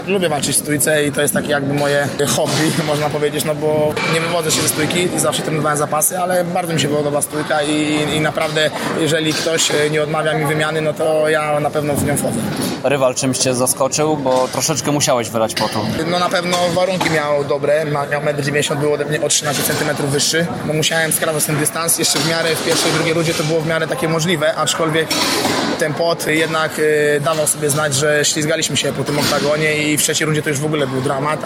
Lubię walczyć w stójce i to jest takie jakby moje hobby, można powiedzieć, no bo nie wywodzę się ze stójki i zawsze trenowałem zapasy, ale bardzo mi się podoba stójka i naprawdę jeżeli ktoś nie odmawia mi wymiany, no to ja na pewno w nią wchodzę. Rywal czymś cię zaskoczył, bo troszeczkę musiałeś wylać potu. No na pewno warunki miał dobre, miał 1,90 m, był ode mnie o 13 cm wyższy, bo musiałem skracać ten dystans, jeszcze w miarę w pierwszej i drugiej rundzie to było w miarę takie możliwe, aczkolwiek ten pot jednak dawał sobie znać, że ślizgaliśmy się po tym oktagonie i w trzeciej rundzie to już w ogóle był dramat.